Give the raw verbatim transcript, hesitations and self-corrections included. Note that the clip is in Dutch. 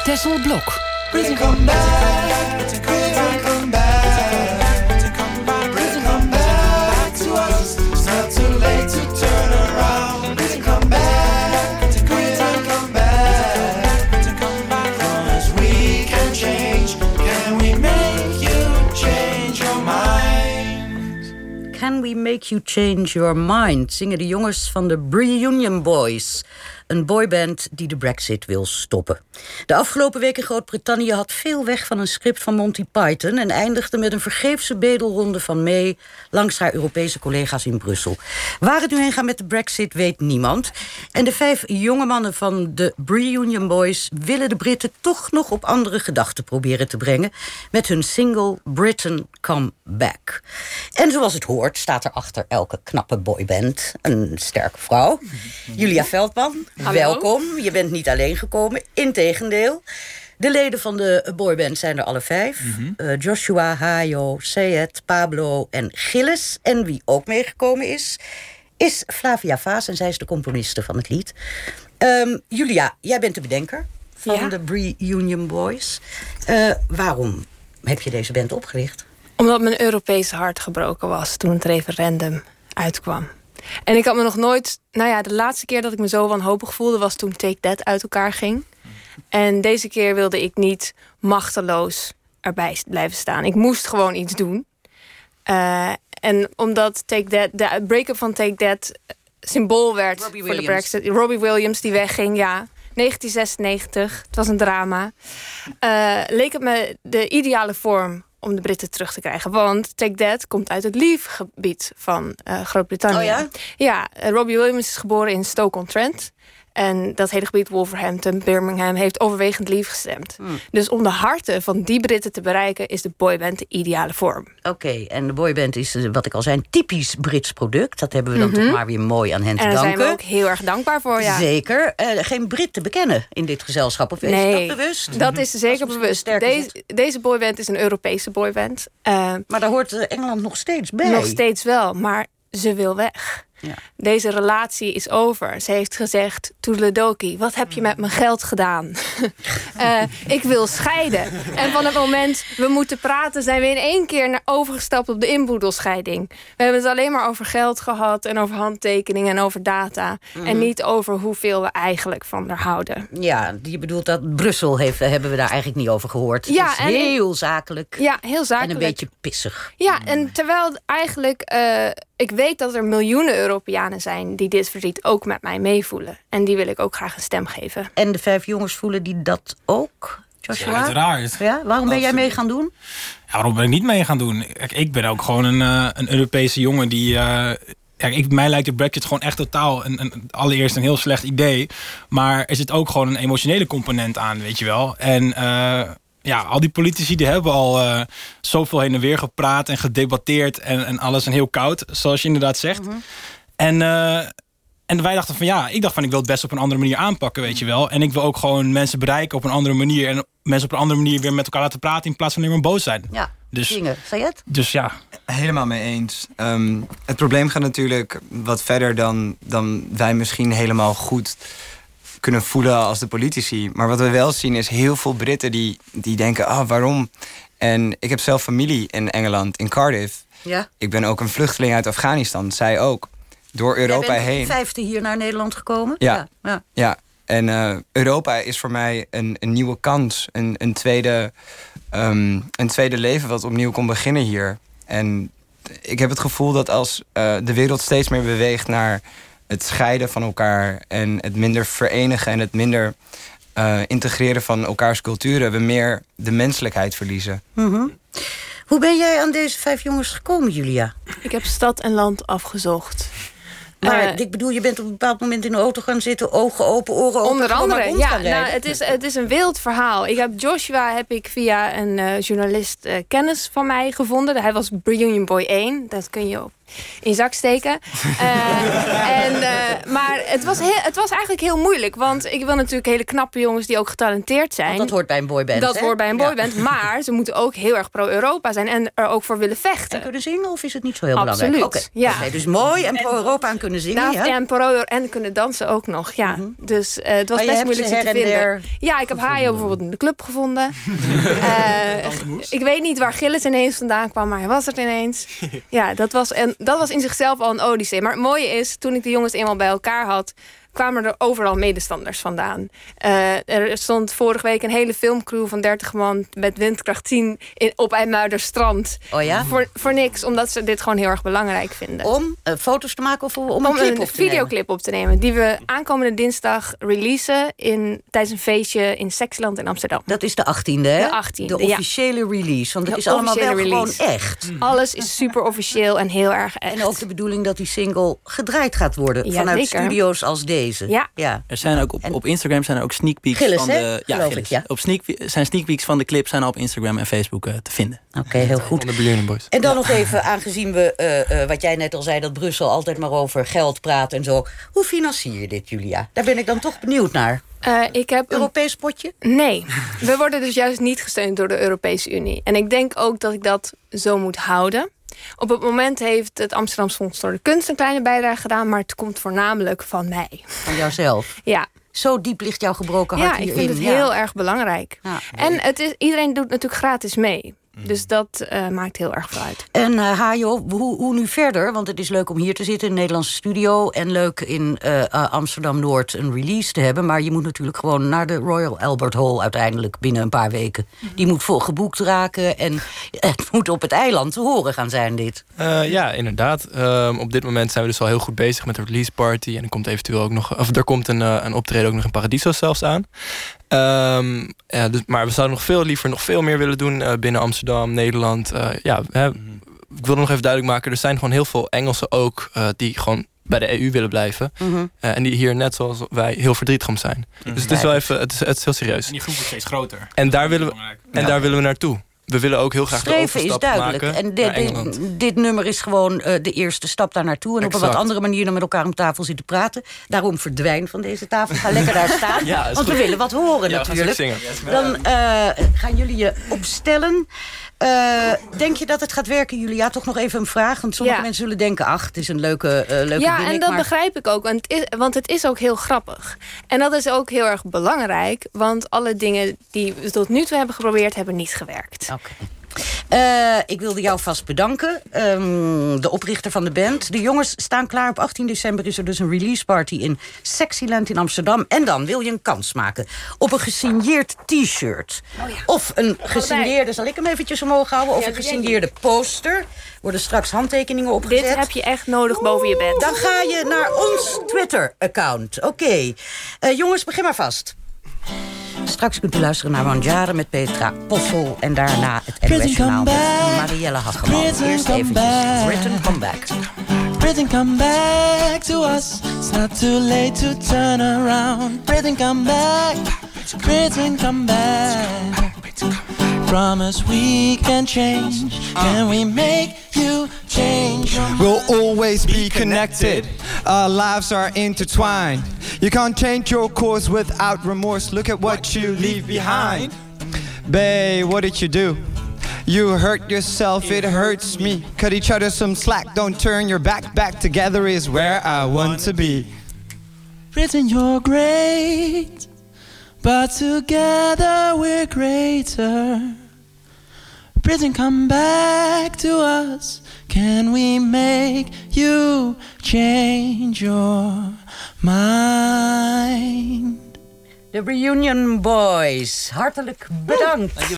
Tessel Blok. Britain come back, Britain come back, Britain come back to us. It's not too late to turn around. Britain come back, Britain come back, Britain come back. Cause we can change. Can we make you change your mind? Can we make you change your mind? Zingen de jongens van de Reunion Boys. Een boyband die de Brexit wil stoppen. De afgelopen week in Groot-Brittannië had veel weg van een script van Monty Python en eindigde met een vergeefse bedelronde van May langs haar Europese collega's in Brussel. Waar het nu heen gaat met de Brexit weet niemand. En de vijf jonge mannen van de Reunion Boys willen de Britten toch nog op andere gedachten proberen te brengen met hun single Britain Come Back. En zoals het hoort staat er achter elke knappe boyband een sterke vrouw. Julia Veldman. Hallo. Welkom, je bent niet alleen gekomen, integendeel. De leden van de boyband zijn er alle vijf. Mm-hmm. uh, Joshua, Hajo, Sayed, Pablo en Gilles. En wie ook meegekomen is, is Flavia Vaas. En zij is de componiste van het lied. Um, Julia, jij bent de bedenker van ja. de Reunion Boys. Uh, waarom heb je deze band opgericht? Omdat mijn Europese hart gebroken was toen het referendum uitkwam. En ik had me nog nooit... Nou ja, de laatste keer dat ik me zo wanhopig voelde was toen Take That uit elkaar ging. En deze keer wilde ik niet machteloos erbij blijven staan. Ik moest gewoon iets doen. Uh, en omdat Take That, de break-up van Take That symbool werd Robbie voor Williams. de Brexit. Robbie Williams die wegging, ja. negentien zesennegentig, het was een drama. Uh, leek het me de ideale vorm om de Britten terug te krijgen. Want Take That komt uit het Leave-gebied van uh, Groot-Brittannië. Oh ja? Ja, uh, Robbie Williams is geboren in Stoke-on-Trent. En dat hele gebied, Wolverhampton, Birmingham, heeft overwegend Leave gestemd. Hmm. Dus om de harten van die Britten te bereiken is de boyband de ideale vorm. Oké, okay, en de boyband is, wat ik al zei, een typisch Brits product. Dat hebben we dan mm-hmm. toch maar weer mooi aan hen te en danken. En daar zijn we ook heel erg dankbaar voor, ja. Zeker. Uh, geen Brit te bekennen in dit gezelschap. Of nee, is dat bewust? Dat is zeker dat is bewust. Deze, deze boyband is een Europese boyband. Uh, maar daar hoort Engeland nog steeds bij. Nog steeds wel, maar ze wil weg. Ja. Deze relatie is over. Ze heeft gezegd, toedeledokie, wat heb je met mijn geld gedaan? uh, ik wil scheiden. En van het moment we moeten praten zijn we in één keer naar overgestapt op de inboedelscheiding. We hebben het alleen maar over geld gehad en over handtekeningen en over data. Mm-hmm. En niet over hoeveel we eigenlijk van haar houden. Ja, je bedoelt dat Brussel heeft, hebben we daar eigenlijk niet over gehoord. Ja, het is en, heel zakelijk. Ja, heel zakelijk. En een beetje pissig. Ja, en terwijl eigenlijk... Uh, ik weet dat er miljoenen Europeanen zijn die dit verdriet ook met mij meevoelen. En die wil ik ook graag een stem geven. En de vijf jongens voelen die dat ook, Joshua? Ja, uiteraard. Ja, waarom ben jij mee gaan doen? Ja, waarom ben ik niet mee gaan doen? Kijk, ik ben ook gewoon een, uh, een Europese jongen die... Uh, Kijk, ik, mij lijkt de Brexit gewoon echt totaal een, een, allereerst een heel slecht idee. Maar er zit ook gewoon een emotionele component aan, weet je wel. En... Uh, Ja, al die politici die hebben al uh, zoveel heen en weer gepraat en gedebatteerd en, en alles en heel koud, zoals je inderdaad zegt. Mm-hmm. En, uh, en wij dachten van ja, ik dacht van ik wil het best op een andere manier aanpakken, weet je wel. En ik wil ook gewoon mensen bereiken op een andere manier en mensen op een andere manier weer met elkaar laten praten in plaats van alleen maar boos zijn. Ja, dus, zingen. Zei je het? Dus ja. Helemaal mee eens. Um, het probleem gaat natuurlijk wat verder dan, dan wij misschien helemaal goed kunnen voelen als de politici. Maar wat we wel zien is heel veel Britten die, die denken, ah, waarom? En ik heb zelf familie in Engeland, in Cardiff. Ja. Ik ben ook een vluchteling uit Afghanistan, zij ook. Door Europa heen. Jij bent heen. vijfde hier naar Nederland gekomen? Ja, ja. ja. ja. En uh, Europa is voor mij een, een nieuwe kans. Een, een, tweede, um, een tweede leven wat opnieuw kon beginnen hier. En ik heb het gevoel dat als uh, de wereld steeds meer beweegt naar het scheiden van elkaar en het minder verenigen en het minder uh, integreren van elkaars culturen, we meer de menselijkheid verliezen. Mm-hmm. Hoe ben jij aan deze vijf jongens gekomen, Julia? Ik heb stad en land afgezocht. Maar uh, ik bedoel, je bent op een bepaald moment in de auto gaan zitten, ogen open, oren open. Onder andere, ja. Nou, het, is, het is een wild verhaal. Ik heb Joshua heb ik via een uh, journalist uh, kennis van mij gevonden. Hij was Reunion Boy één. Dat kun je op in je zak steken. Uh, en, uh, maar het was, heel, het was eigenlijk heel moeilijk. Want ik wil natuurlijk hele knappe jongens die ook getalenteerd zijn. Want dat hoort bij een boyband. Dat hè? hoort bij een boyband. Ja. Maar ze moeten ook heel erg pro-Europa zijn. En er ook voor willen vechten. En kunnen zingen of is het niet zo heel Absoluut. belangrijk? Oké, Ja. okay, dus mooi en pro-Europa en kunnen zingen. Nou, ja? En pro en kunnen dansen ook nog. Ja. Mm-hmm. Dus uh, het was maar best je moeilijk hebt ze ze te her en vinden. der Ja, ik heb Hajo bijvoorbeeld in de club gevonden. uh, ik weet niet waar Gilles ineens vandaan kwam, maar hij was er ineens. Ja, dat was, en dat was in zichzelf al een odyssee. Maar het mooie is, toen ik de jongens eenmaal bij elkaar had, kwamen er overal medestanders vandaan. Uh, er stond vorige week een hele filmcrew van dertig man met windkracht tien in, op IJmuiderstrand. Oh ja? Voor, voor niks, omdat ze dit gewoon heel erg belangrijk vinden. Om uh, foto's te maken of om, om een om clip een op te videoclip nemen? op te nemen. Die we aankomende dinsdag releasen in, tijdens een feestje in Sexyland in Amsterdam. Dat is de achttiende, hè? De achttiende, De officiële ja. release. Want het de is allemaal wel release. gewoon echt. Mm. Alles is super officieel en heel erg echt. En ook de bedoeling dat die single gedraaid gaat worden. Ja, vanuit zeker. studio's als deze. Ja. ja. Er zijn ook op, en, op Instagram zijn er ook sneak peeks Gilles, van de. Hè? Ja, Geloof Gilles. ik, ja. Op sneak, zijn sneak peeks van de clip zijn al op Instagram en Facebook uh, te vinden. Oké, okay, heel goed. Van de Brilliant Boys. En dan ja. nog even, aangezien we, uh, uh, wat jij net al zei, dat Brussel altijd maar over geld praat en zo. Hoe financier je dit, Julia? Daar ben ik dan toch benieuwd naar. Uh, ik heb Europees een... potje? Nee, we worden dus juist niet gesteund door de Europese Unie. En ik denk ook dat ik dat zo moet houden. Op het moment heeft het Amsterdamse Fonds voor de Kunst een kleine bijdrage gedaan, maar het komt voornamelijk van mij. Van jouzelf? Ja. Zo diep ligt jouw gebroken hart ja, hierin. Ja, ik vind het ja. heel erg belangrijk. Ja, en het is, iedereen doet natuurlijk gratis mee. Dus dat uh, maakt heel erg veel uit. En uh, Hajo, hoe, hoe nu verder? Want het is leuk om hier te zitten in een Nederlandse studio en leuk in uh, uh, Amsterdam-Noord een release te hebben. Maar je moet natuurlijk gewoon naar de Royal Albert Hall uiteindelijk binnen een paar weken. Mm-hmm. Die moet vol geboekt raken en het moet op het eiland te horen gaan zijn, dit. Uh, ja, inderdaad. Um, op dit moment zijn we dus al heel goed bezig met de release party. En er komt eventueel ook nog, of er komt een, uh, een optreden ook nog in Paradiso zelfs aan. Um, ja, dus, maar we zouden nog veel liever nog veel meer willen doen uh, binnen Amsterdam, Nederland. Uh, ja, hè, mm-hmm. Ik wil nog even duidelijk maken, er zijn gewoon heel veel Engelsen ook uh, die gewoon bij de E U willen blijven. Mm-hmm. Uh, en die hier net zoals wij heel verdrietig om zijn. Mm-hmm. Dus het is wel even, het is, het is heel serieus. En die groep wordt steeds groter. En daar willen we, en ja. daar willen we naartoe. We willen ook heel graag Streven de is duidelijk. maken En dit, dit, dit nummer is gewoon uh, de eerste stap daar naartoe. En exact. Op een wat andere manier dan met elkaar om tafel zitten praten. Daarom verdwijn van deze tafel. Ga lekker daar staan. Ja, want goed. We willen wat horen ja, natuurlijk. Dan uh, gaan jullie je opstellen. Uh, denk je dat het gaat werken, Julia? Toch nog even een vraag. Want sommige ja. mensen zullen denken, ach, het is een leuke, uh, leuke Ja, gimmick, en dat maar... begrijp ik ook. Want het, is, want het is ook heel grappig. En dat is ook heel erg belangrijk. Want alle dingen die we tot nu toe hebben geprobeerd, hebben niet gewerkt. Oké. Okay. Uh, ik wilde jou vast bedanken, um, de oprichter van de band. De jongens staan klaar. Op achttien december is er dus een release party in Sexyland in Amsterdam. En dan wil je een kans maken op een gesigneerd t-shirt. Oh ja. Of een gesigneerde, zal ik hem eventjes omhoog houden? Of ja, een gesigneerde poster. Worden straks handtekeningen opgezet. Dit heb je echt nodig boven je bed. Dan ga je naar ons Twitter-account. Oké. Okay. Uh, jongens, begin maar vast. Straks kunt u luisteren naar Mandjaren met Petra Possel. En daarna het N O S-journaal met Marielle Hageman. Eerst eventjes Britain Come Back. Britain come back to us. It's not too late to turn around. Britain come back. Britain come back. Promise we can change. Can we make you change? We'll always be connected. Our lives are intertwined. You can't change your course without remorse. Look at what you leave behind. Babe, what did you do? You hurt yourself, it hurts me. Cut each other some slack, don't turn your back. Back together is where I want to be. Britain, you're great, but together we're greater. Britain, come back to us. Can we make you change your mind? De Reunion Boys, hartelijk bedankt.